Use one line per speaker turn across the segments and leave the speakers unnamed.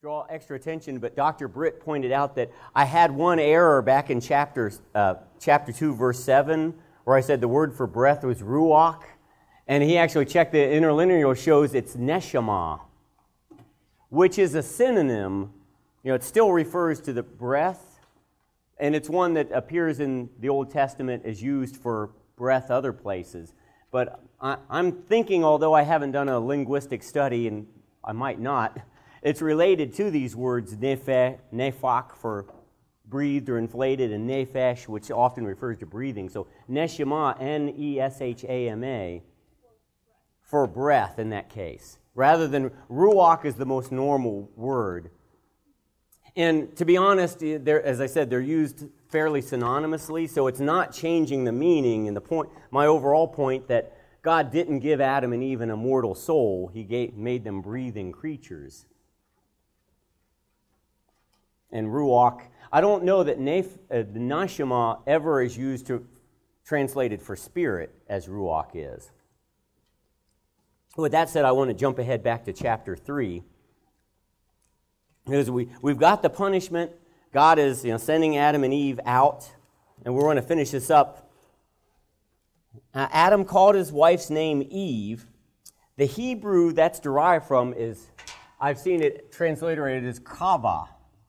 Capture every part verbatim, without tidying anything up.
draw extra attention, but Doctor Britt pointed out that I had one error back in chapter, uh, chapter two, verse seven, where I said the word for breath was ruach, and he actually checked the interlinear, shows it's neshama, which is a synonym. You know, it still refers to the breath, and it's one that appears in the Old Testament as used for breath other places. But I, I'm thinking, although I haven't done a linguistic study, and I might not, it's related to these words, nephe, nephach for breathed or inflated, and nephesh, which often refers to breathing. So neshama, N E S H A M A, for breath in that case. Rather than ruach is the most normal word. And to be honest, they're, as I said, they're used fairly synonymously, so it's not changing the meaning and the point. My overall point that God didn't give Adam and Eve an immortal soul. He gave, made them breathing creatures. And ruach, I don't know that nef, uh, the neshama ever is used to translated for spirit as ruach is. With that said, I want to jump ahead back to chapter three. Because we, we've got the punishment. God is you know, sending Adam and Eve out, and we're going to finish this up. Uh, Adam called his wife's name Eve. The Hebrew that's derived from is, I've seen it transliterated as kava,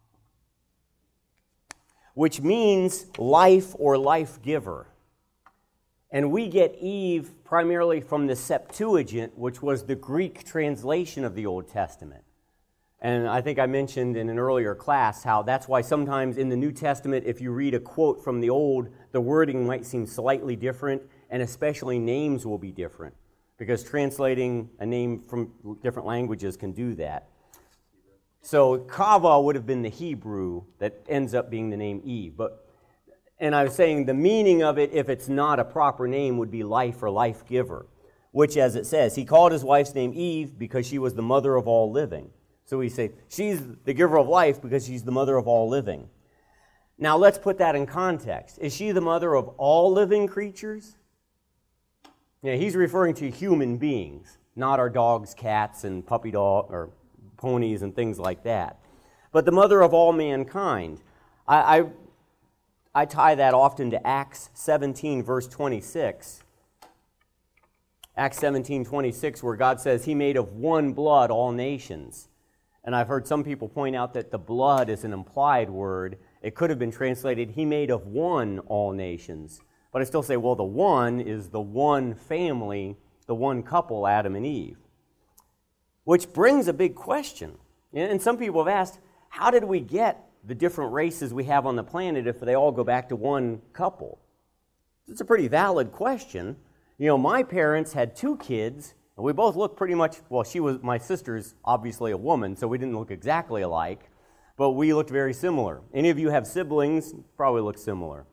which means life or life giver. And we get Eve primarily from the Septuagint, which was the Greek translation of the Old Testament. And I think I mentioned in an earlier class how that's why sometimes in the New Testament, if you read a quote from the Old, the wording might seem slightly different, and especially names will be different, because translating a name from different languages can do that. So kava would have been the Hebrew that ends up being the name Eve. But, and I was saying the meaning of it, if it's not a proper name, would be life or life giver, which, as it says, he called his wife's name Eve because she was the mother of all living. So we say, she's the giver of life because she's the mother of all living. Now let's put that in context. Is she the mother of all living creatures? Yeah, he's referring to human beings, not our dogs, cats, and puppy dog, or ponies and things like that. But the mother of all mankind. I, I, I tie that often to Acts seventeen, verse twenty-six. Acts seventeen, twenty-six, where God says, he made of one blood all nations. And I've heard some people point out that the blood is an implied word. It could have been translated, he made of one all nations. But I still say, well, the one is the one family, the one couple, Adam and Eve. Which brings a big question. And some people have asked, how did we get the different races we have on the planet if they all go back to one couple? It's a pretty valid question. You know, my parents had two kids, and we both looked pretty much, well, she was, my sister's obviously a woman, so we didn't look exactly alike, but we looked very similar. Any of you have siblings, probably look similar.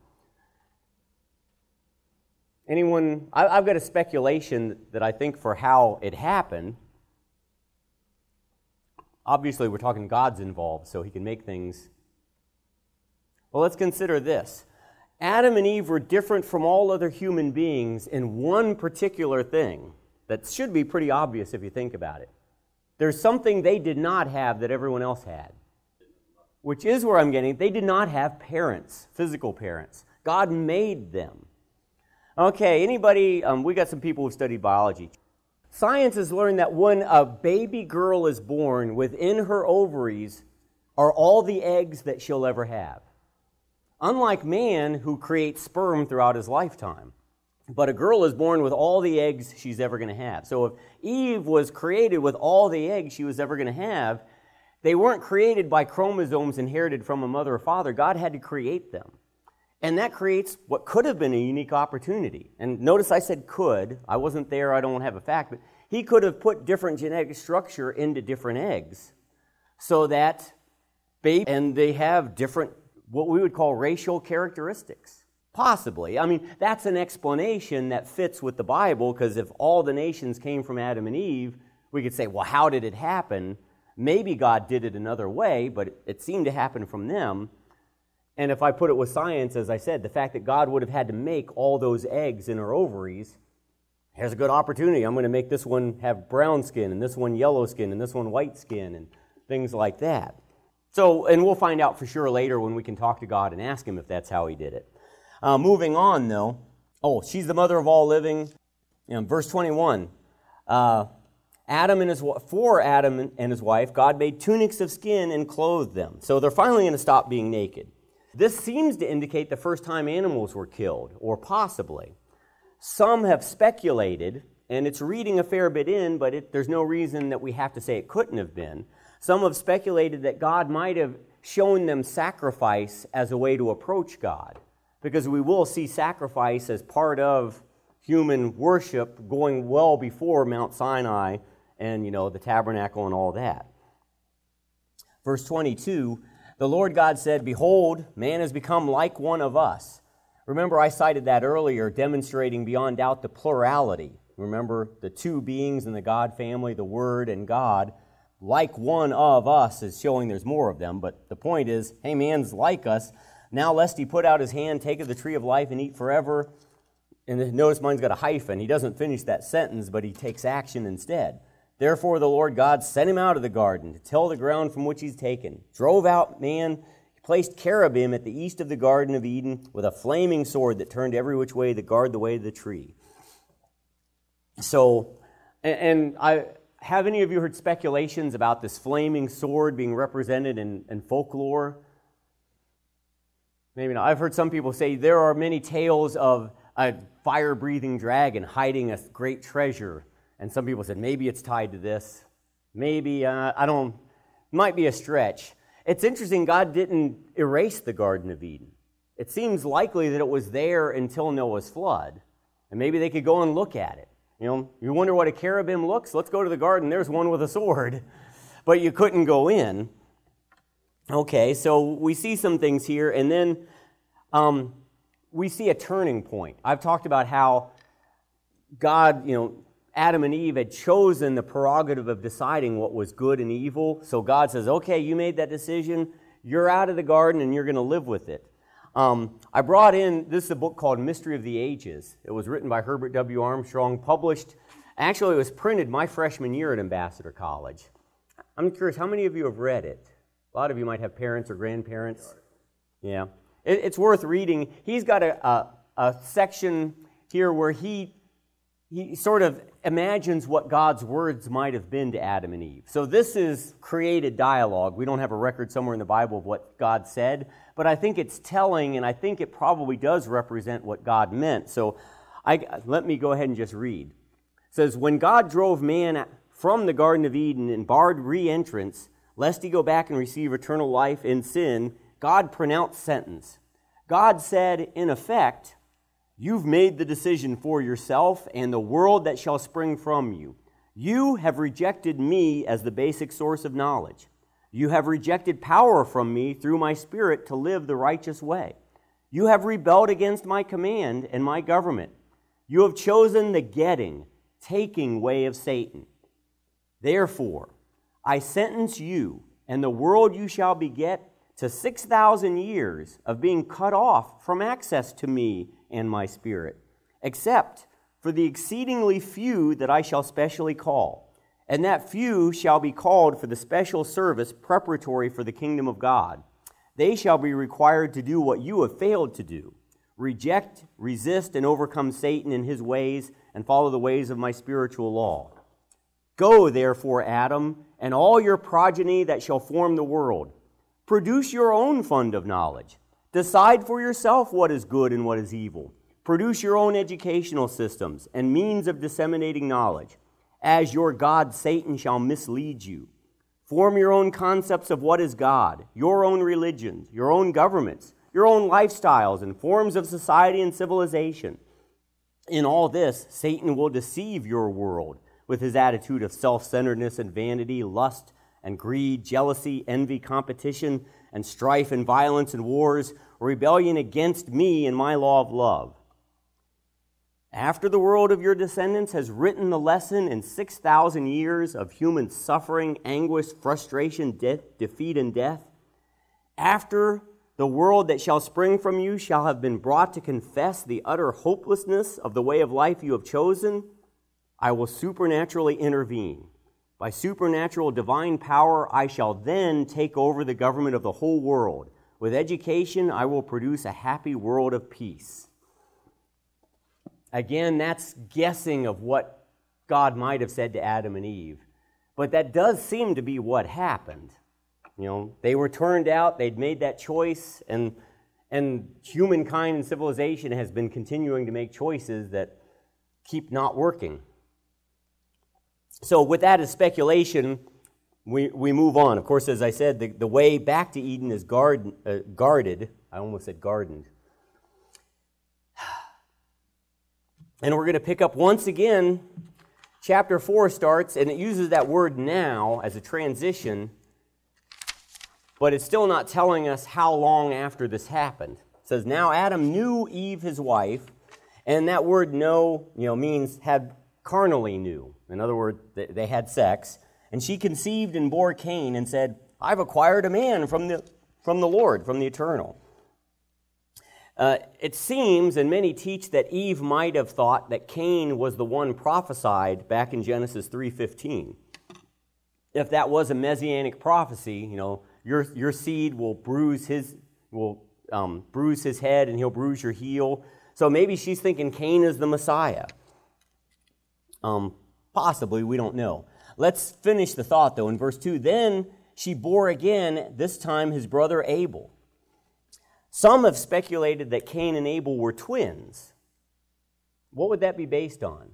Anyone, I, I've got a speculation that I think for how it happened. Obviously, we're talking God's involved, so he can make things. Well, let's consider this. Adam and Eve were different from all other human beings in one particular thing that should be pretty obvious if you think about it. There's something they did not have that everyone else had, which is where I'm getting. They did not have parents, physical parents. God made them. Okay, anybody, um, we got some people who studied biology. Science has learned that when a baby girl is born, within her ovaries are all the eggs that she'll ever have. Unlike man, who creates sperm throughout his lifetime. But a girl is born with all the eggs she's ever going to have. So if Eve was created with all the eggs she was ever going to have, they weren't created by chromosomes inherited from a mother or father. God had to create them. And that creates what could have been a unique opportunity. And notice I said could. I wasn't there. I don't have a fact. But he could have put different genetic structure into different eggs so that baby, and they have different, what we would call racial characteristics. Possibly. I mean, that's an explanation that fits with the Bible, because if all the nations came from Adam and Eve, we could say, well, how did it happen? Maybe God did it another way, but it seemed to happen from them. And if I put it with science, as I said, the fact that God would have had to make all those eggs in her ovaries, here's a good opportunity. I'm going to make this one have brown skin, and this one yellow skin, and this one white skin, and things like that. So, and we'll find out for sure later when we can talk to God and ask Him if that's how He did it. Uh, moving on, though. Oh, she's the mother of all living. You know, verse twenty-one. Uh, Adam and his for Adam and his wife, God made tunics of skin and clothed them. So they're finally going to stop being naked. This seems to indicate the first time animals were killed, or possibly. Some have speculated, and it's reading a fair bit in, but it, there's no reason that we have to say it couldn't have been. Some have speculated that God might have shown them sacrifice as a way to approach God, because we will see sacrifice as part of human worship going well before Mount Sinai and, you know, the tabernacle and all that. Verse twenty-two, the Lord God said, "Behold, man has become like one of us." Remember, I cited that earlier, demonstrating beyond doubt the plurality. Remember, the two beings in the God family, the Word and God, like one of us is showing there's more of them. But the point is, hey, man's like us. Now lest he put out his hand, take of the tree of life, and eat forever. And notice mine's got a hyphen. He doesn't finish that sentence, but he takes action instead. Therefore the Lord God sent him out of the garden to till the ground from which he's taken. Drove out man, he placed cherubim at the east of the Garden of Eden with a flaming sword that turned every which way to guard the way of the tree. So, and, and I have any of you heard speculations about this flaming sword being represented in, in folklore? Maybe not. I've heard some people say there are many tales of a fire-breathing dragon hiding a great treasure. And some people said, maybe it's tied to this. Maybe, uh, I don't, might be a stretch. It's interesting, God didn't erase the Garden of Eden. It seems likely that it was there until Noah's flood. And maybe they could go and look at it. You know, you wonder what a cherubim looks? Let's go to the garden. There's one with a sword. But you couldn't go in. Okay, so we see some things here. And then um, we see a turning point. I've talked about how God, you know, Adam and Eve had chosen the prerogative of deciding what was good and evil. So God says, okay, you made that decision. You're out of the garden and you're going to live with it. Um, I brought in, this is a book called Mystery of the Ages. It was written by Herbert W. Armstrong, published, actually it was printed my freshman year at Ambassador College. I'm curious, how many of you have read it? A lot of you might have parents or grandparents. Yeah. It, it's worth reading. He's got a, a, a section here where he He sort of imagines what God's words might have been to Adam and Eve. So this is created dialogue. We don't have a record somewhere in the Bible of what God said, but I think it's telling, and I think it probably does represent what God meant. So I, let me go ahead and just read. It says, "When God drove man from the Garden of Eden and barred re-entrance, lest he go back and receive eternal life in sin, God pronounced sentence. God said, in effect, you've made the decision for yourself and the world that shall spring from you. You have rejected me as the basic source of knowledge. You have rejected power from me through my Spirit to live the righteous way. You have rebelled against my command and my government. You have chosen the getting, taking way of Satan. Therefore, I sentence you and the world you shall beget to six thousand years of being cut off from access to me and my Spirit, except for the exceedingly few that I shall specially call. And that few shall be called for the special service preparatory for the kingdom of God. They shall be required to do what you have failed to do, reject, resist, and overcome Satan in his ways, and follow the ways of my spiritual law. Go, therefore, Adam, and all your progeny that shall form the world. Produce your own fund of knowledge. Decide for yourself what is good and what is evil. Produce your own educational systems and means of disseminating knowledge. As your god Satan shall mislead you. Form your own concepts of what is God, your own religions, your own governments, your own lifestyles and forms of society and civilization. In all this, Satan will deceive your world with his attitude of self-centeredness and vanity, lust and greed, jealousy, envy, competition, and strife and violence and wars, rebellion against me and my law of love. After the world of your descendants has written the lesson in six thousand years of human suffering, anguish, frustration, de- defeat, and death, after the world that shall spring from you shall have been brought to confess the utter hopelessness of the way of life you have chosen, I will supernaturally intervene. By supernatural divine power, I shall then take over the government of the whole world. With education, I will produce a happy world of peace. Again, that's guessing of what God might have said to Adam and Eve. But that does seem to be what happened. You know, they were turned out, they'd made that choice, and, and humankind and civilization has been continuing to make choices that keep not working. So with that as speculation, we, we move on. Of course, as I said, the, the way back to Eden is guard, uh, guarded. I almost said gardened. And we're going to pick up once again. Chapter four starts, and it uses that word now as a transition, but it's still not telling us how long after this happened. It says, now Adam knew Eve, his wife, and that word know, you know, means had carnally knew. In other words, they had sex. And she conceived and bore Cain and said, I've acquired a man from the, from the Lord, from the eternal. Uh, it seems, and many teach, that Eve might have thought that Cain was the one prophesied back in Genesis three fifteen. If that was a messianic prophecy, you know, your your seed will bruise his will um, bruise his head, and he'll bruise your heel. So maybe she's thinking Cain is the Messiah. Um, possibly, we don't know. Let's finish the thought, though, in verse two. Then she bore again, this time his brother Abel. Some have speculated that Cain and Abel were twins. What would that be based on?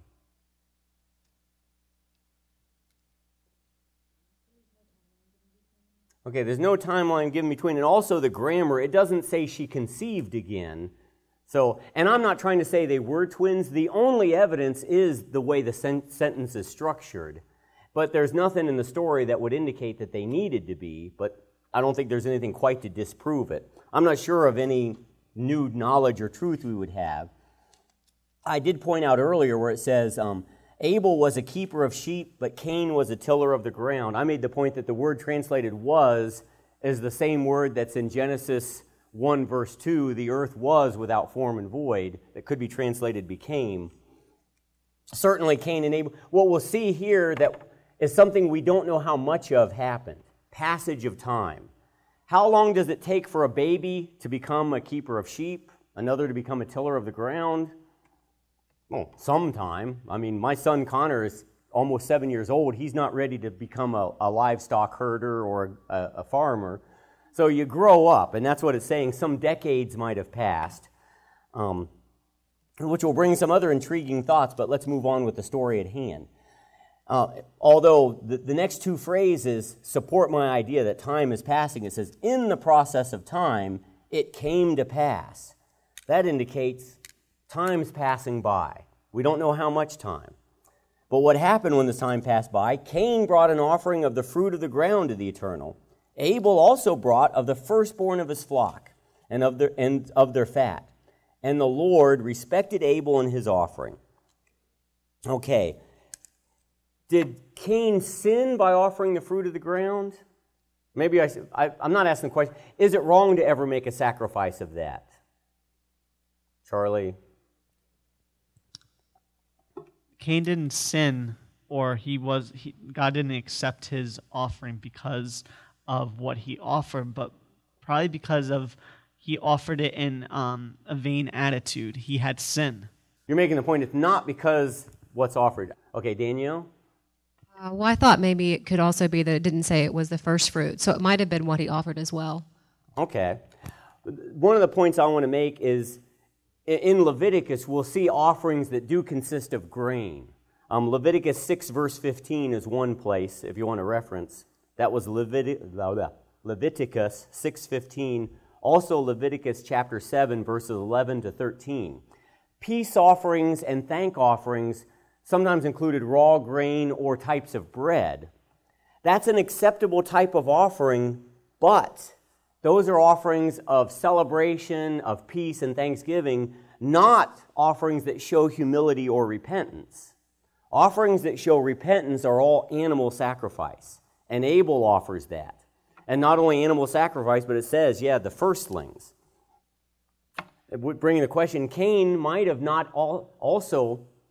Okay, there's no timeline given between, and also the grammar, it doesn't say she conceived again. So, and I'm not trying to say they were twins. The only evidence is the way the sen- sentence is structured. But there's nothing in the story that would indicate that they needed to be, but I don't think there's anything quite to disprove it. I'm not sure of any new knowledge or truth we would have. I did point out earlier where it says, um, Abel was a keeper of sheep, but Cain was a tiller of the ground. I made the point that the word translated was is the same word that's in Genesis one verse two, the earth was without form and void, that could be translated became. Certainly Cain and Abel. What we'll see here that is something we don't know how much of happened. Passage of time. How long does it take for a baby to become a keeper of sheep, another to become a tiller of the ground? Well, sometime. I mean, my son Connor is almost seven years old. He's not ready to become a, a livestock herder or a, a farmer. So you grow up, and that's what it's saying. Some decades might have passed, um, which will bring some other intriguing thoughts, but let's move on with the story at hand. Uh, although the, the next two phrases support my idea that time is passing. It says, in the process of time, it came to pass. That indicates time's passing by. We don't know how much time. But what happened when the time passed by? Cain brought an offering of the fruit of the ground to the Eternal. Abel also brought of the firstborn of his flock and of their, and of their fat. And the Lord respected Abel and his offering. Okay. Did Cain sin by offering the fruit of the ground? Maybe I, I, I'm not asking the question. Is it wrong to ever make a sacrifice of that? Charlie?
Cain didn't sin, or he was he, God didn't accept his offering because of what he offered, but probably because of he offered it in um, a vain attitude. He had sin.
You're making the point it's not because what's offered. Okay, Danielle?
Uh, well, I thought maybe it could also be that it didn't say it was the first fruit, so it might have been what he offered as well.
Okay. One of the points I want to make is in Leviticus, we'll see offerings that do consist of grain. Um, Leviticus six, verse fifteen is one place, if you want to reference. That was Levit- Leviticus six fifteen. Also Leviticus chapter seven, verses eleven to thirteen. Peace offerings and thank offerings sometimes included raw grain or types of bread. That's an acceptable type of offering, but those are offerings of celebration, of peace and thanksgiving, not offerings that show humility or repentance. Offerings that show repentance are all animal sacrifice, and Abel offers that. And not only animal sacrifice, but it says, yeah, the firstlings. Bringing the question, Cain might have not all, also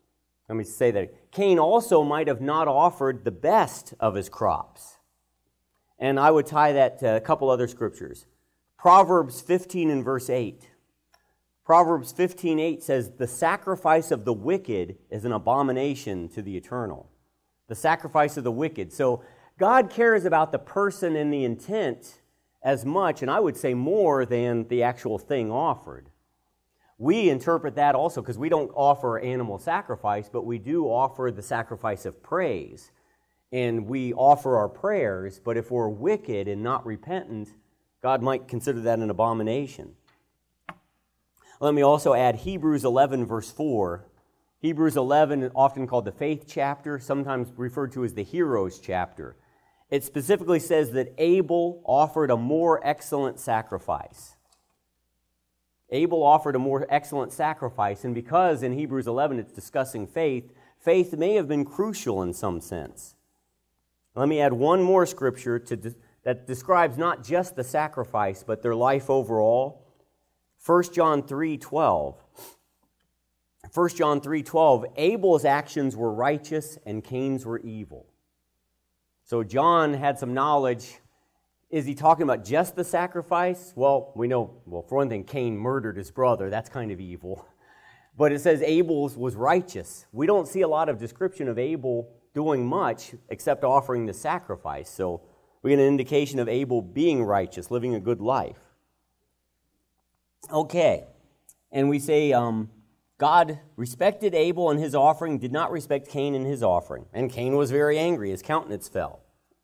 Let me say that. Cain also might have not offered the best of his crops. And I would tie that to a couple other scriptures. Proverbs fifteen and verse eight. Proverbs fifteen eight says, "The sacrifice of the wicked is an abomination to the eternal." The sacrifice of the wicked. So God cares about the person and the intent as much, and I would say more, than the actual thing offered. We interpret that also because we don't offer animal sacrifice, but we do offer the sacrifice of praise. And we offer our prayers, but if we're wicked and not repentant, God might consider that an abomination. Let me also add Hebrews eleven, verse four. Hebrews eleven, often called the faith chapter, sometimes referred to as the heroes chapter. It specifically says that Abel offered a more excellent sacrifice. Abel offered a more excellent sacrifice, and because in Hebrews eleven it's discussing faith, faith may have been crucial in some sense. Let me add one more scripture to de- that describes not just the sacrifice, but their life overall. First John three twelve. First John three twelve, Abel's actions were righteous and Cain's were evil. So John had some knowledge. Is he talking about just the sacrifice? Well, we know, well, for one thing, Cain murdered his brother. That's kind of evil. But it says Abel's was righteous. We don't see a lot of description of Abel doing much except offering the sacrifice. So we get an indication of Abel being righteous, living a good life. Okay. And we say um, God respected Abel and his offering, did not respect Cain and his offering. And Cain was very angry. His countenance fell.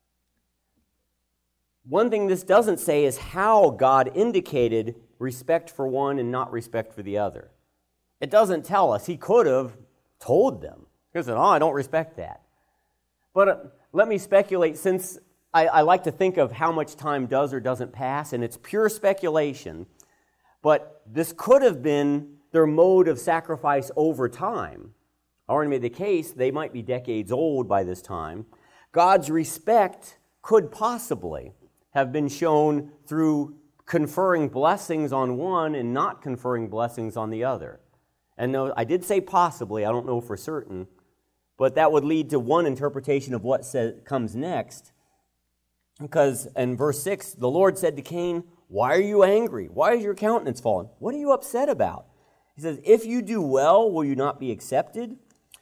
One thing this doesn't say is how God indicated respect for one and not respect for the other. It doesn't tell us. He could have told them. He said, oh, I don't respect that. But uh, let me speculate, since I, I like to think of how much time does or doesn't pass, and it's pure speculation, but this could have been their mode of sacrifice over time. I already made the case they might be decades old by this time. God's respect could possibly have been shown through conferring blessings on one and not conferring blessings on the other. And no, I did say possibly, I don't know for certain, but that would lead to one interpretation of what says, comes next. Because in verse six, the Lord said to Cain, "Why are you angry? Why is your countenance fallen? What are you upset about?" He says, "If you do well, will you not be accepted?"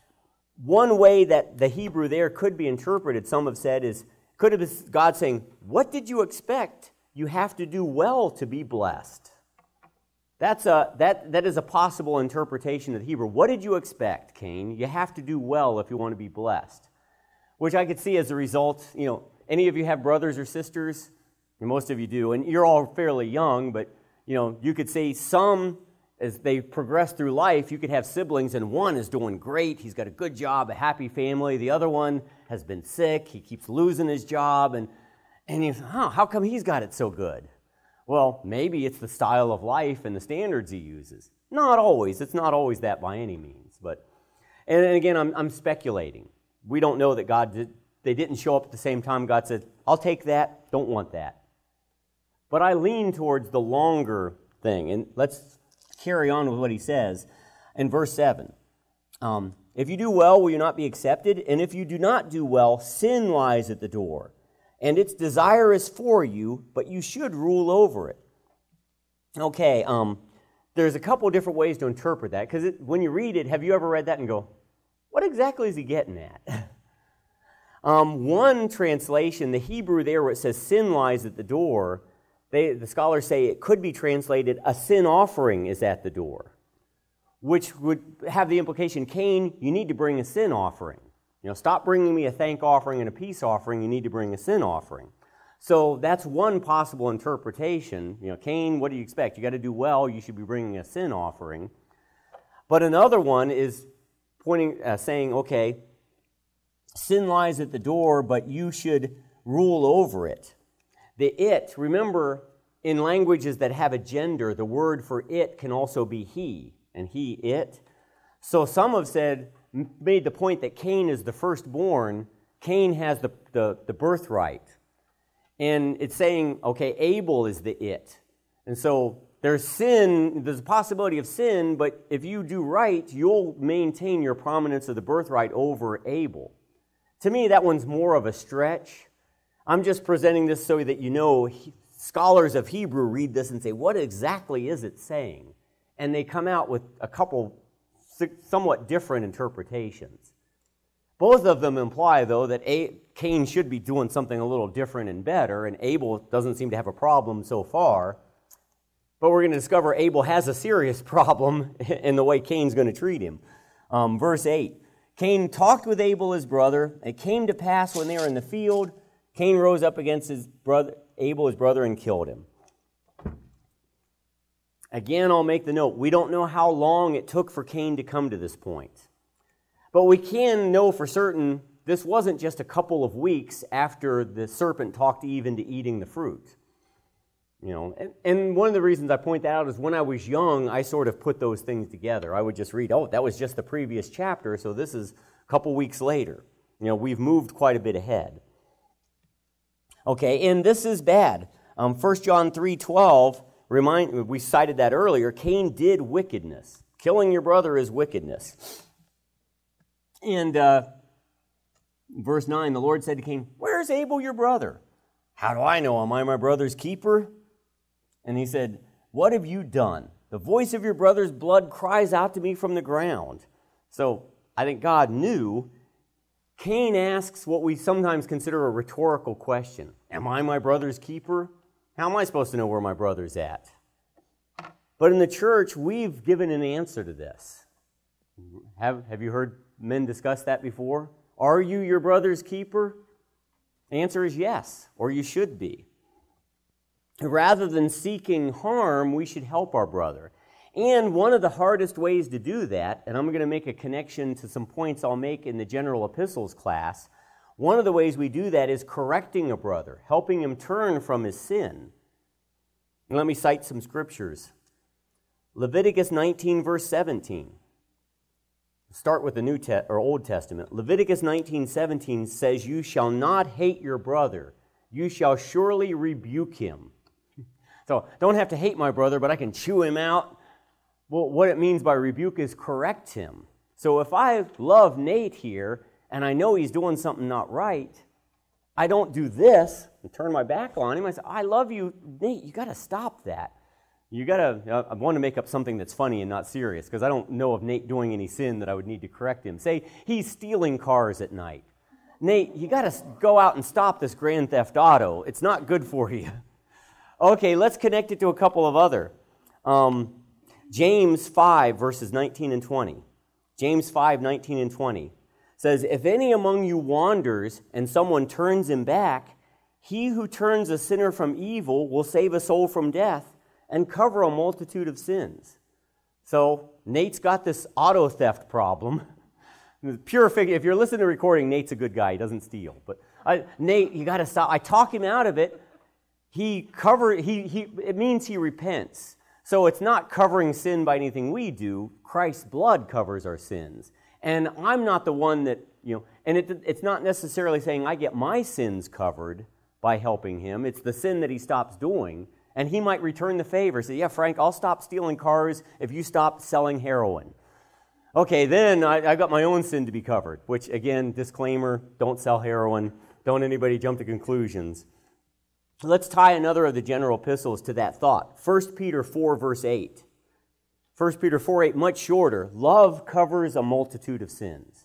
One way that the Hebrew there could be interpreted, some have said, is could have been God saying, "What did you expect? You have to do well to be blessed." That's a, that, that is a possible interpretation of the Hebrew. What did you expect, Cain? You have to do well if you want to be blessed. Which I could see as a result, you know, any of you have brothers or sisters? Most of you do, and you're all fairly young, but, you know, you could say some, as they progress through life, you could have siblings, and one is doing great, he's got a good job, a happy family, the other one has been sick, he keeps losing his job, and, and you oh, how come he's got it so good? Well, maybe it's the style of life and the standards he uses. Not always. It's not always that by any means. But, and again, I'm, I'm speculating. We don't know that God did. They didn't show up at the same time. God said, "I'll take that. Don't want that." But I lean towards the longer thing. And let's carry on with what he says in verse seven. Um, "If you do well, will you not be accepted? And if you do not do well, sin lies at the door. And its desire is for you, but you should rule over it." Okay, um, there's a couple different ways to interpret that, because when you read it, have you ever read that and go, what exactly is he getting at? um, one translation, the Hebrew there where it says sin lies at the door, they, the scholars say it could be translated a sin offering is at the door, which would have the implication, Cain, you need to bring a sin offering. You know, stop bringing me a thank offering and a peace offering. You need to bring a sin offering. So that's one possible interpretation. You know, Cain, what do you expect? You got to do well. You should be bringing a sin offering. But another one is pointing, uh, saying, okay, sin lies at the door, but you should rule over it. The it, remember, in languages that have a gender, the word for it can also be he, and he, it. So some have said, made the point that Cain is the firstborn. Cain has the, the, the birthright. And it's saying, okay, Abel is the it. And so there's sin, there's a possibility of sin, but if you do right, you'll maintain your prominence of the birthright over Abel. To me, that one's more of a stretch. I'm just presenting this so that you know, he, scholars of Hebrew read this and say, what exactly is it saying? And they come out with a couple somewhat different interpretations. Both of them imply, though, that a- Cain should be doing something a little different and better, and Abel doesn't seem to have a problem so far. But we're going to discover Abel has a serious problem in the way Cain's going to treat him. Um, verse eight, Cain talked with Abel his brother. It came to pass when they were in the field, Cain rose up against his brother, Abel his brother, and killed him. Again, I'll make the note, we don't know how long it took for Cain to come to this point. But we can know for certain this wasn't just a couple of weeks after the serpent talked Eve into eating the fruit. You know, and, and one of the reasons I point that out is when I was young, I sort of put those things together. I would just read, oh, that was just the previous chapter, so this is a couple weeks later. You know, we've moved quite a bit ahead. Okay, and this is bad. Um, First John three twelve, remind, we cited that earlier, Cain did wickedness. Killing your brother is wickedness. And uh, verse nine, the Lord said to Cain, where's Abel your brother? How do I know? Am I my brother's keeper? And he said, what have you done? The voice of your brother's blood cries out to me from the ground. So I think God knew. Cain asks what we sometimes consider a rhetorical question. Am I my brother's keeper? How am I supposed to know where my brother's at? But in the church, we've given an answer to this. Have, have you heard men discuss that before? Are you your brother's keeper? The answer is yes, or you should be. Rather than seeking harm, we should help our brother. And one of the hardest ways to do that, and I'm going to make a connection to some points I'll make in the general epistles class, one of the ways we do that is correcting a brother, helping him turn from his sin. And let me cite some scriptures. Leviticus nineteen, verse seventeen. Start with the New Te- or Old Testament. Leviticus nineteen seventeen says, you shall not hate your brother. You shall surely rebuke him. So don't have to hate my brother, but I can chew him out. Well, what it means by rebuke is correct him. So if I love Nate here, and I know he's doing something not right, I don't do this and turn my back on him. I say, I love you, Nate, you got to stop that. You got to, I want to make up something that's funny and not serious, because I don't know of Nate doing any sin that I would need to correct him. Say he's stealing cars at night. Nate, you got to go out and stop this Grand Theft Auto. It's not good for you. Okay, let's connect it to a couple of other. Um, James five, verses nineteen and twenty. James five, nineteen and twenty says, if any among you wanders and someone turns him back, he who turns a sinner from evil will save a soul from death and cover a multitude of sins. So Nate's got this auto theft problem. Pure figure. If you're listening to the recording, Nate's a good guy. He doesn't steal. But I, Nate, you got to stop. I talk him out of it. He cover. He he. It means he repents. So it's not covering sin by anything we do. Christ's blood covers our sins. And I'm not the one that, you know, and it, it's not necessarily saying I get my sins covered by helping him. It's the sin that he stops doing. And he might return the favor. Say, yeah, Frank, I'll stop stealing cars if you stop selling heroin. Okay, then I, I got my own sin to be covered, which, again, disclaimer, don't sell heroin. Don't anybody jump to conclusions. Let's tie another of the general epistles to that thought. First Peter four, verse eight. First Peter four, eight, much shorter. Love covers a multitude of sins.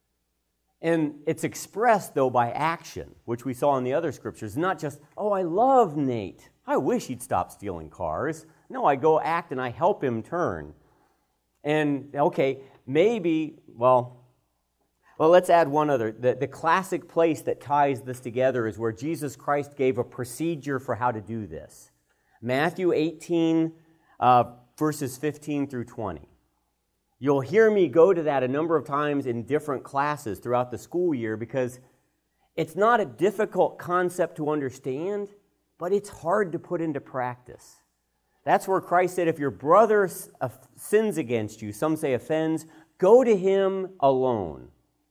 And it's expressed, though, by action, which we saw in the other scriptures. Not just, oh, I love Nate. I wish he'd stop stealing cars. No, I go act and I help him turn. And, okay, maybe, well, well, let's add one other. The, the classic place that ties this together is where Jesus Christ gave a procedure for how to do this. Matthew eighteen, uh, verses fifteen through twenty. You'll hear me go to that a number of times in different classes throughout the school year because it's not a difficult concept to understand, but it's hard to put into practice. That's where Christ said, if your brother sins against you, some say offends, go to him alone.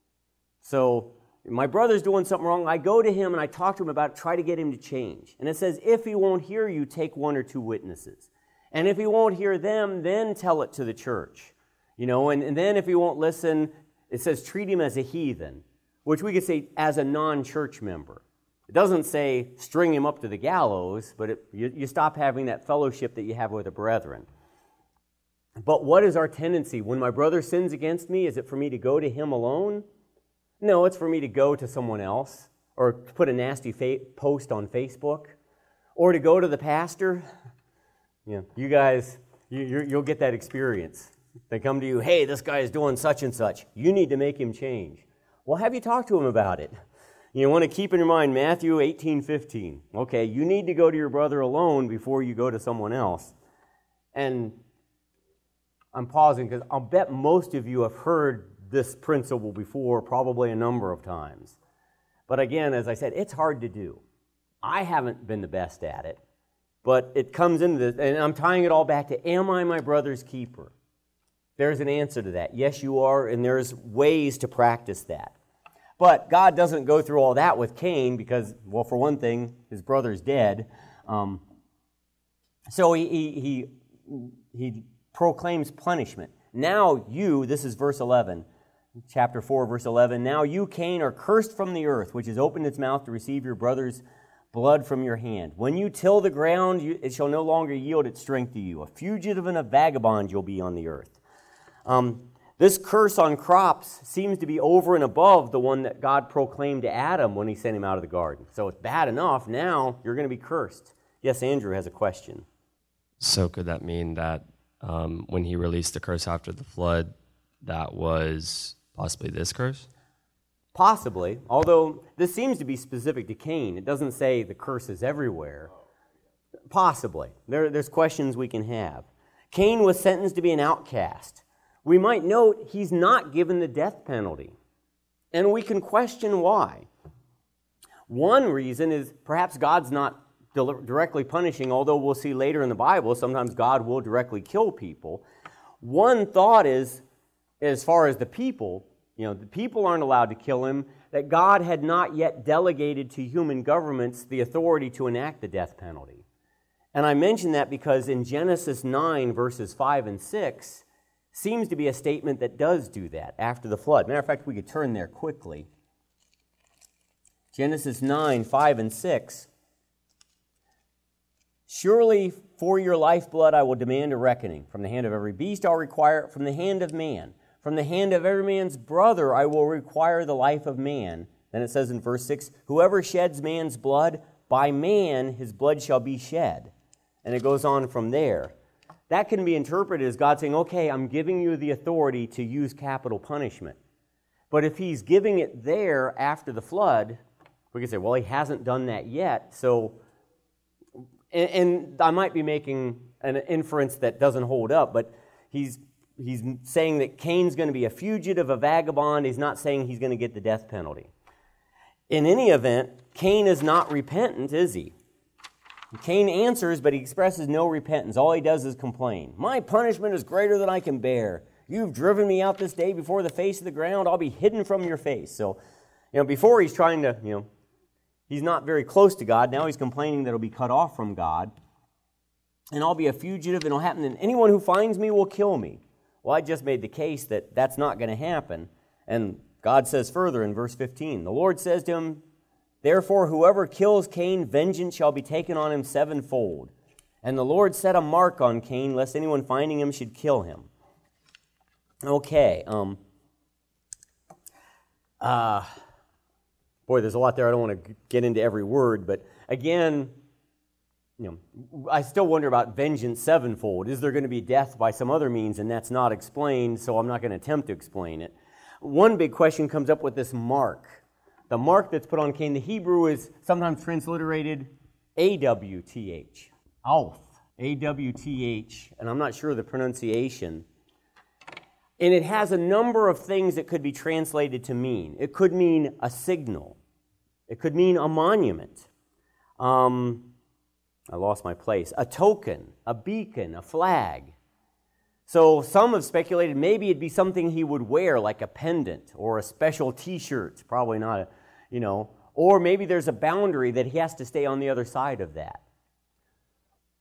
So, my brother's doing something wrong, I go to him and I talk to him about it, try to get him to change. And it says, if he won't hear you, take one or two witnesses. And if he won't hear them, then tell it to the church. You know, and, and then if he won't listen, it says treat him as a heathen, which we could say as a non-church member. It doesn't say string him up to the gallows, but it, you, you stop having that fellowship that you have with the brethren. But what is our tendency? When my brother sins against me, is it for me to go to him alone? No, it's for me to go to someone else, or to put a nasty fa- post on Facebook, or to go to the pastor. You know, you guys, you, you're, you'll get that experience. They come to you, hey, this guy is doing such and such. You need to make him change. Well, have you talked to him about it? You want to keep in your mind Matthew eighteen fifteen. Okay, you need to go to your brother alone before you go to someone else. And I'm pausing because I'll bet most of you have heard this principle before, probably a number of times. But again, as I said, it's hard to do. I haven't been the best at it, but it comes into this, and I'm tying it all back to, am I my brother's keeper? There's an answer to that. Yes, you are, and there's ways to practice that. But God doesn't go through all that with Cain because, well, for one thing, his brother's dead. Um, so he, he, he, he proclaims punishment. Now you, this is verse eleven, chapter four, verse eleven, now you, Cain, are cursed from the earth, which has opened its mouth to receive your brother's blood from your hand. When you till the ground, you, it shall no longer yield its strength to you. A fugitive and a vagabond you'll be on the earth. Um, this curse on crops seems to be over and above the one that God proclaimed to Adam when he sent him out of the garden. So it's bad enough. Now you're going to be cursed. Yes, Andrew has a question.
So could that mean that um, when he released the curse after the flood, that was possibly this curse?
Possibly, although this seems to be specific to Cain. It doesn't say the curse is everywhere. Possibly. There, there's questions we can have. Cain was sentenced to be an outcast. We might note he's not given the death penalty. And we can question why. One reason is perhaps God's not directly punishing, although we'll see later in the Bible, sometimes God will directly kill people. One thought is, as far as the people, you know, the people aren't allowed to kill him, that God had not yet delegated to human governments the authority to enact the death penalty. And I mention that because in Genesis nine, verses five and six, seems to be a statement that does do that after the flood. Matter of fact, we could turn there quickly. Genesis nine, five and six. Surely for your lifeblood I will demand a reckoning. From the hand of every beast I'll require it, from the hand of man. From the hand of every man's brother I will require the life of man. Then it says in verse six, whoever sheds man's blood, by man his blood shall be shed. And it goes on from there. That can be interpreted as God saying, okay, I'm giving you the authority to use capital punishment. But if he's giving it there after the flood, we can say, well, he hasn't done that yet. So, and, and I might be making an inference that doesn't hold up, but he's he's saying that Cain's going to be a fugitive, a vagabond. He's not saying he's going to get the death penalty. In any event, Cain is not repentant, is he? Cain answers, but he expresses no repentance. All he does is complain. My punishment is greater than I can bear. You've driven me out this day before the face of the ground. I'll be hidden from your face. So, you know, before he's trying to, you know, he's not very close to God. Now he's complaining that he'll be cut off from God. And I'll be a fugitive, and it'll happen, and anyone who finds me will kill me. Well, I just made the case that that's not going to happen. And God says further in verse fifteen, the Lord says to him, therefore, whoever kills Cain, vengeance shall be taken on him sevenfold. And the Lord set a mark on Cain, lest anyone finding him should kill him. Okay. Um, uh, boy, there's a lot there. I don't want to get into every word. But again, you know, I still wonder about vengeance sevenfold. Is there going to be death by some other means? And that's not explained, so I'm not going to attempt to explain it. One big question comes up with this mark. The mark that's put on Cain, the Hebrew is sometimes transliterated A W T H. Awth. A W T H. And I'm not sure of the pronunciation. And it has a number of things it could be translated to mean. It could mean a signal. It could mean a monument. Um, I lost my place. A token, a beacon, a flag. So some have speculated maybe it'd be something he would wear, like a pendant or a special T-shirt. Probably not a, you know. Or maybe there's a boundary that he has to stay on the other side of that.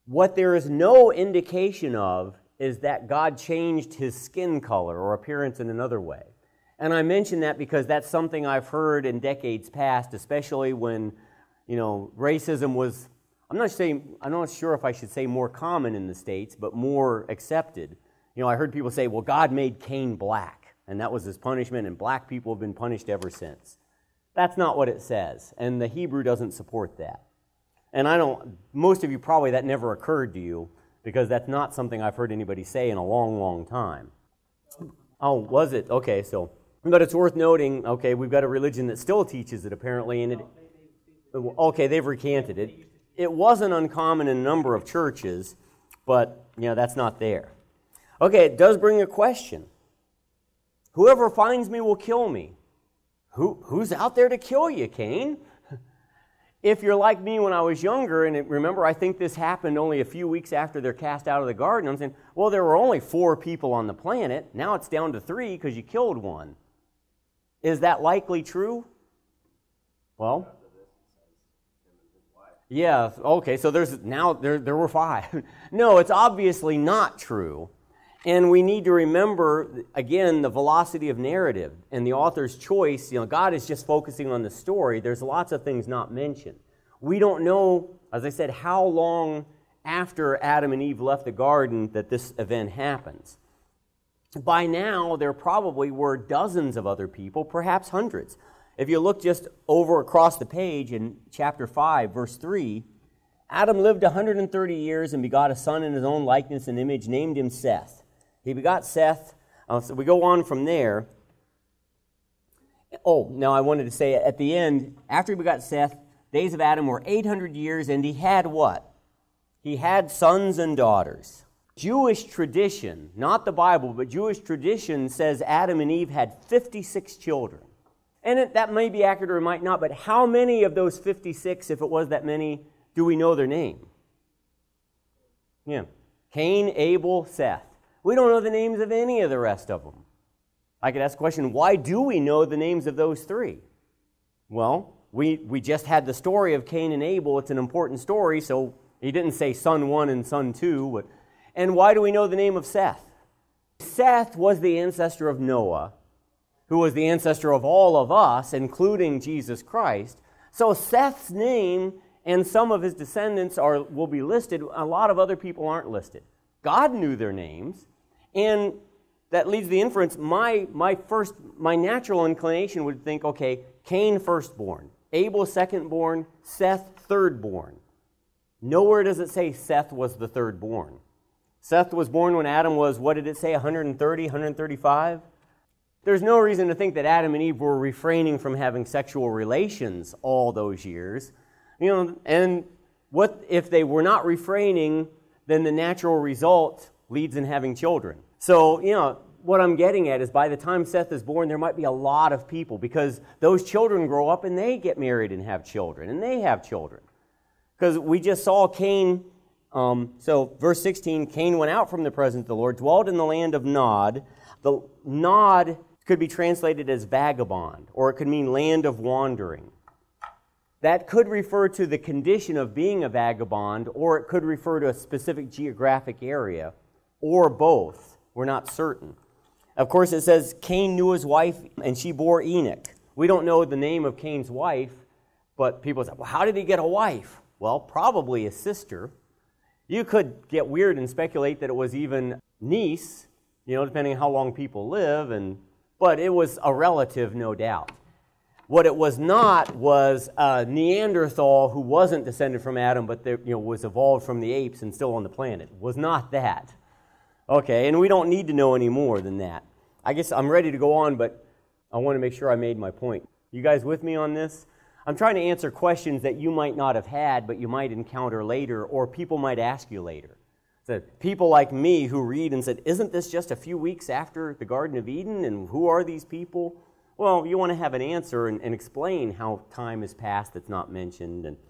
What there is no indication of is that God changed his skin color or appearance in another way. And I mention that because that's something I've heard in decades past, especially when, you know, racism was, I'm not saying, I'm not sure if I should say more common in the States, but more accepted. You know, I heard people say, well, God made Cain black, and that was his punishment, and black people have been punished ever since. That's not what it says, and the Hebrew doesn't support that. And I don't, most of you probably that never occurred to you, because that's not something I've heard anybody say in a long, long time. Oh, was it? Okay, so, but it's worth noting, okay, we've got a religion that still teaches it apparently, and it, okay, they've recanted it. It wasn't uncommon in a number of churches, but, you know, that's not there. Okay, it does bring a question. Whoever finds me will kill me. Who, who's out there to kill you, Cain? If you're like me when I was younger, and it, remember, I think this happened only a few weeks after they're cast out of the garden, I'm saying, well, there were only four people on the planet. Now it's down to three because you killed one. Is that likely true? Well, yeah, okay, so there's now there there were five. No, it's obviously not true. And we need to remember, again, the velocity of narrative and the author's choice. You know, God is just focusing on the story. There's lots of things not mentioned. We don't know, as I said, how long after Adam and Eve left the garden that this event happens. By now, there probably were dozens of other people, perhaps hundreds. If you look just over across the page in chapter five, verse three, Adam lived one hundred thirty years and begot a son in his own likeness and image, named him Seth. He begot Seth. Uh, so we go on from there. Oh, now I wanted to say at the end, after he begot Seth, days of Adam were eight hundred years, and he had what? He had sons and daughters. Jewish tradition, not the Bible, but Jewish tradition says Adam and Eve had fifty-six children. And it, that may be accurate or it might not, but how many of those fifty-six, if it was that many, do we know their name? Yeah. Cain, Abel, Seth. We don't know the names of any of the rest of them. I could ask the question, why do we know the names of those three? Well, we, we just had the story of Cain and Abel. It's an important story, so he didn't say son one and son two. But, and why do we know the name of Seth? Seth was the ancestor of Noah, who was the ancestor of all of us, including Jesus Christ. So Seth's name and some of his descendants are will be listed. A lot of other people aren't listed. God knew their names, and that leads the inference. My my first my natural inclination would think, okay, Cain firstborn, Abel secondborn, Seth thirdborn. Nowhere does it say Seth was the thirdborn. Seth was born when Adam was, what did it say, one hundred thirty, one hundred thirty-five? There's no reason to think that Adam and Eve were refraining from having sexual relations all those years. You know, and what if they were not refraining? Then the natural result leads in having children. So, you know, what I'm getting at is by the time Seth is born, there might be a lot of people because those children grow up and they get married and have children, and they have children. Because we just saw Cain, um, so verse sixteen, Cain went out from the presence of the Lord, dwelt in the land of Nod. The Nod could be translated as vagabond, or it could mean land of wandering. That could refer to the condition of being a vagabond, or it could refer to a specific geographic area, or both. We're not certain. Of course, it says Cain knew his wife, and she bore Enoch. We don't know the name of Cain's wife, but people say, well, how did he get a wife? Well, probably a sister. You could get weird and speculate that it was even niece, you know, depending on how long people live, and but it was a relative, no doubt. What it was not was a Neanderthal who wasn't descended from Adam, but there, you know, was evolved from the apes and still on the planet. It was not that. Okay, and we don't need to know any more than that. I guess I'm ready to go on, but I want to make sure I made my point. You guys with me on this? I'm trying to answer questions that you might not have had, but you might encounter later, or people might ask you later. So people like me who read and said, isn't this just a few weeks after the Garden of Eden, and who are these people? Well, you want to have an answer and, and explain how time has passed that's not mentioned. And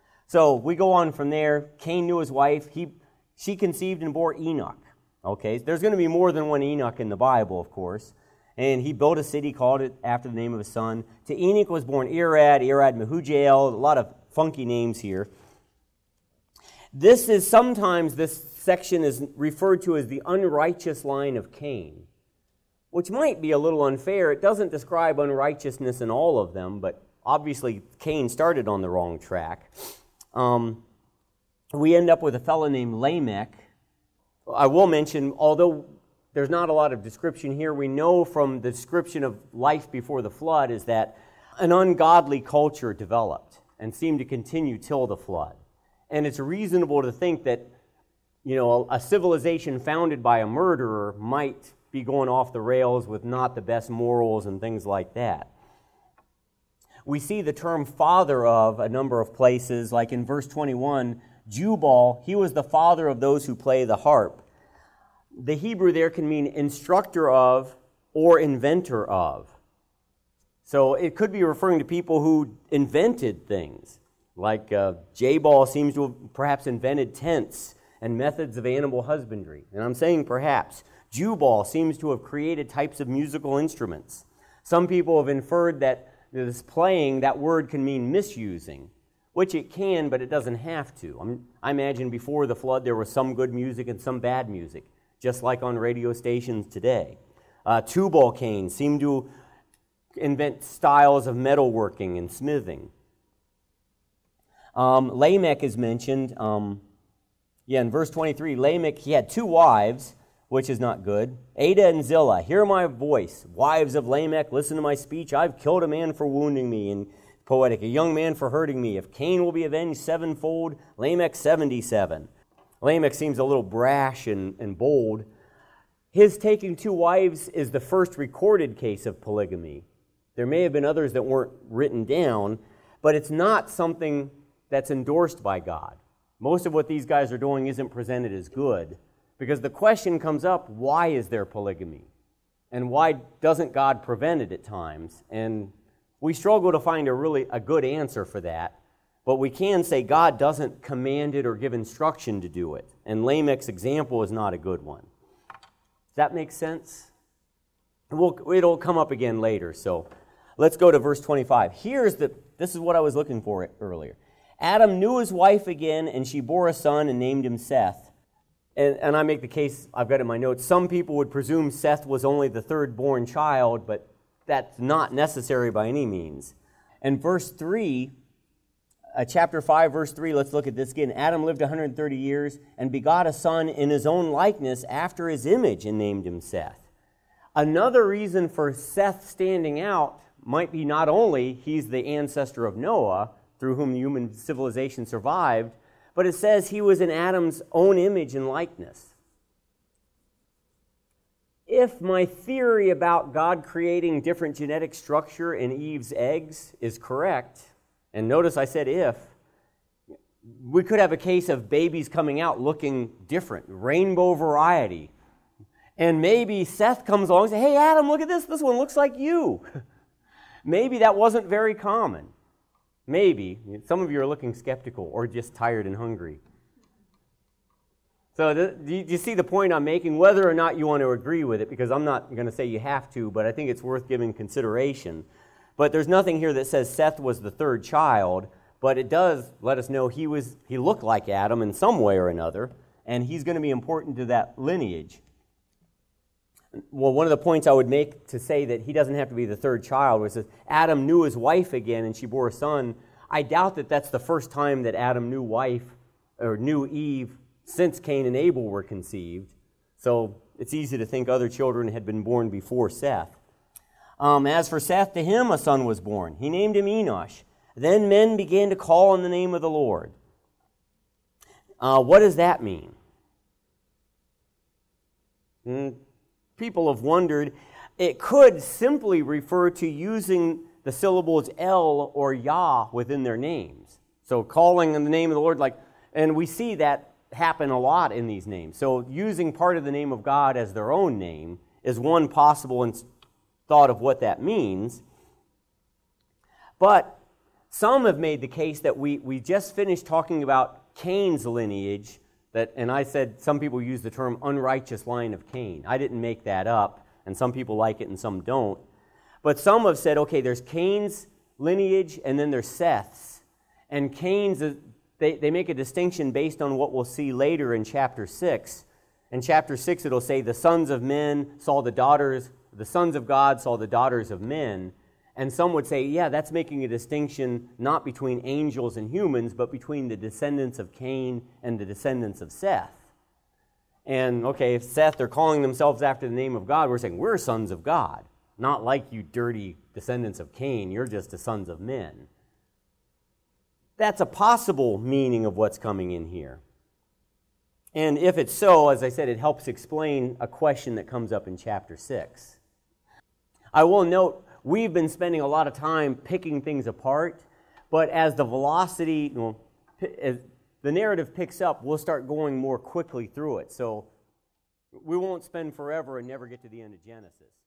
so we go on from there. Cain knew his wife. He, she conceived and bore Enoch. Okay, there's going to be more than one Enoch in the Bible, of course. And he built a city, called it after the name of his son. To Enoch was born Irad, Irad Mehujael, a lot of funky names here. This is sometimes, this section is referred to as the unrighteous line of Cain, which might be a little unfair. It doesn't describe unrighteousness in all of them, but obviously Cain started on the wrong track. Um, we end up with a fellow named Lamech. I will mention, although there's not a lot of description here, we know from the description of life before the flood is that an ungodly culture developed and seemed to continue till the flood. And it's reasonable to think that, you know, a civilization founded by a murderer might be going off the rails with not the best morals and things like that. We see the term father of a number of places, like in verse twenty-one, Jubal, he was the father of those who play the harp. The Hebrew there can mean instructor of or inventor of. So it could be referring to people who invented things, like uh, Jabal seems to have perhaps invented tents and methods of animal husbandry. And I'm saying perhaps. Jubal seems to have created types of musical instruments. Some people have inferred that this playing, that word can mean misusing, which it can, but it doesn't have to. I'm, I imagine before the flood there was some good music and some bad music, just like on radio stations today. Uh, Tubal-Cain seemed to invent styles of metalworking and smithing. Um, Lamech is mentioned. Um, yeah, in verse twenty-three, Lamech, he had two wives, which is not good. Ada and Zillah, hear my voice. Wives of Lamech, listen to my speech. I've killed a man for wounding me. And poetic, a young man for hurting me. If Cain will be avenged sevenfold, Lamech seventy-seven. Lamech seems a little brash and, and bold. His taking two wives is the first recorded case of polygamy. There may have been others that weren't written down, but it's not something that's endorsed by God. Most of what these guys are doing isn't presented as good, because the question comes up, why is there polygamy? And why doesn't God prevent it at times? And we struggle to find a really a good answer for that, but we can say God doesn't command it or give instruction to do it. And Lamech's example is not a good one. Does that make sense? We'll, it'll come up again later, so let's go to verse twenty-five. Here's the, this is what I was looking for earlier. Adam knew his wife again, and she bore a son and named him Seth. And, and I make the case, I've got in my notes, some people would presume Seth was only the third born child, but that's not necessary by any means. And verse three, uh, chapter five, verse three, let's look at this again. Adam lived one hundred thirty years and begot a son in his own likeness after his image and named him Seth. Another reason for Seth standing out might be not only he's the ancestor of Noah, through whom human civilization survived, but it says he was in Adam's own image and likeness. If my theory about God creating different genetic structure in Eve's eggs is correct, and notice I said if, we could have a case of babies coming out looking different, rainbow variety. And maybe Seth comes along and says, hey, Adam, look at this. This one looks like you. Maybe that wasn't very common. Maybe. Some of you are looking skeptical or just tired and hungry. So do you see the point I'm making? Whether or not you want to agree with it, because I'm not going to say you have to, but I think it's worth giving consideration. But there's nothing here that says Seth was the third child, but it does let us know he was he looked like Adam in some way or another, and he's going to be important to that lineage. Well, one of the points I would make to say that he doesn't have to be the third child was that Adam knew his wife again and she bore a son. I doubt that that's the first time that Adam knew wife or knew Eve since Cain and Abel were conceived. So it's easy to think other children had been born before Seth. Um, as for Seth, to him a son was born. He named him Enosh. Then men began to call on the name of the Lord. Uh, what does that mean? Hmm. People have wondered. It could simply refer to using the syllables El or Yah within their names. So calling on the name of the Lord, like, and we see that happen a lot in these names. So using part of the name of God as their own name is one possible thought of what that means. But some have made the case that we, we just finished talking about Cain's lineage, that, and I said some people use the term unrighteous line of Cain. I didn't make that up, and some people like it and some don't. But some have said, okay, there's Cain's lineage and then there's Seth's. And Cain's, they, they make a distinction based on what we'll see later in chapter six. In chapter six, it'll say, the sons of men saw the daughters, the sons of God saw the daughters of men. And some would say, yeah, that's making a distinction not between angels and humans, but between the descendants of Cain and the descendants of Seth. And, okay, if Seth are calling themselves after the name of God, we're saying we're sons of God. Not like you dirty descendants of Cain, you're just the sons of men. That's a possible meaning of what's coming in here. And if it's so, as I said, it helps explain a question that comes up in chapter six. I will note, we've been spending a lot of time picking things apart, but as the velocity, well, as the narrative picks up, we'll start going more quickly through it. So we won't spend forever and never get to the end of Genesis.